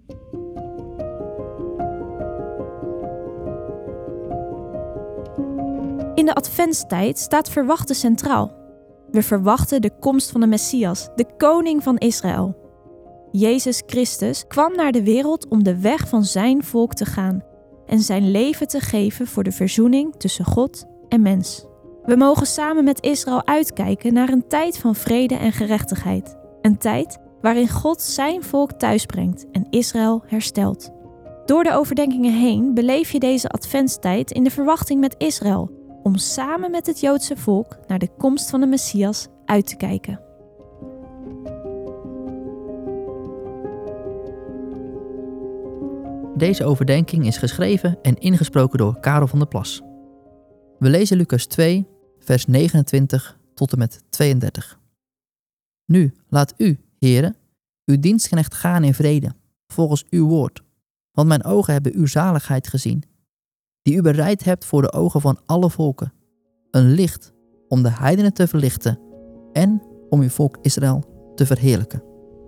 In de adventstijd staat verwachten centraal. We verwachten de komst van de Messias, de koning van Israël. Jezus Christus kwam naar de wereld om de weg van zijn volk te gaan en zijn leven te geven voor de verzoening tussen God en mens. We mogen samen met Israël uitkijken naar een tijd van vrede en gerechtigheid. Een tijd waarin God zijn volk thuisbrengt en Israël herstelt. Door de overdenkingen heen beleef je deze adventstijd in de verwachting met Israël, om samen met het Joodse volk naar de komst van de Messias uit te kijken. Deze overdenking is geschreven en ingesproken door Karel van der Plas. We lezen Lucas 2, vers 29 tot en met 32. Nu, laat u, Heere, uw dienstknecht gaan in vrede, volgens uw woord. Want mijn ogen hebben uw zaligheid gezien, die u bereid hebt voor de ogen van alle volken. Een licht om de heidenen te verlichten en om uw volk Israël te verheerlijken.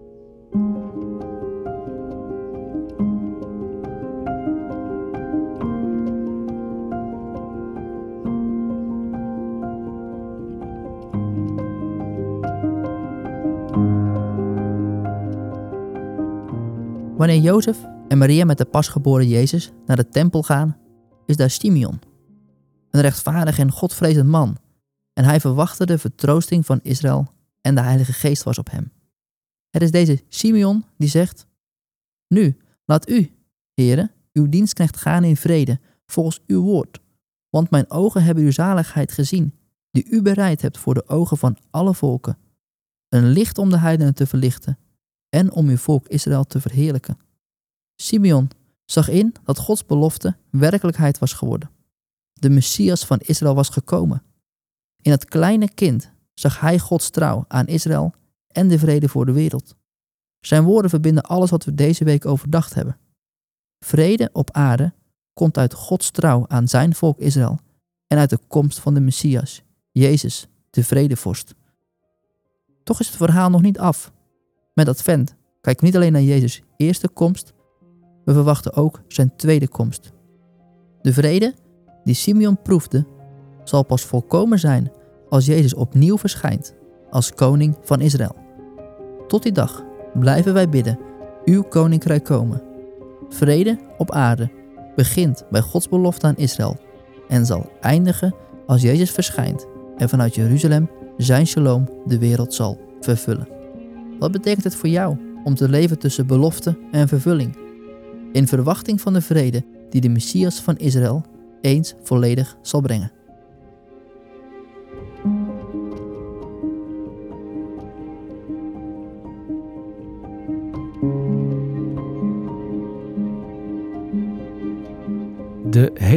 Wanneer Jozef en Maria met de pasgeboren Jezus naar de tempel gaan, is daar Simeon, een rechtvaardig en godvrezend man, en hij verwachtte de vertroosting van Israël en de Heilige Geest was op hem. Het is deze Simeon die zegt: Nu, laat u, Heere, uw dienstknecht gaan in vrede, volgens uw woord, want mijn ogen hebben uw zaligheid gezien, die u bereid hebt voor de ogen van alle volken, een licht om de heidenen te verlichten en om uw volk Israël te verheerlijken. Simeon zag in dat Gods belofte werkelijkheid was geworden. De Messias van Israël was gekomen. In dat kleine kind zag hij Gods trouw aan Israël en de vrede voor de wereld. Zijn woorden verbinden alles wat we deze week overdacht hebben. Vrede op aarde komt uit Gods trouw aan zijn volk Israël en uit de komst van de Messias, Jezus, de vredevorst. Toch is het verhaal nog niet af. Met Advent kijken we niet alleen naar Jezus' eerste komst, we verwachten ook zijn tweede komst. De vrede die Simeon proefde, zal pas volkomen zijn als Jezus opnieuw verschijnt als koning van Israël. Tot die dag blijven wij bidden, uw koninkrijk komen. Vrede op aarde begint bij Gods belofte aan Israël en zal eindigen als Jezus verschijnt en vanuit Jeruzalem zijn shalom de wereld zal vervullen. Wat betekent het voor jou om te leven tussen belofte en vervulling? In verwachting van de vrede die de Messias van Israël eens volledig zal brengen. De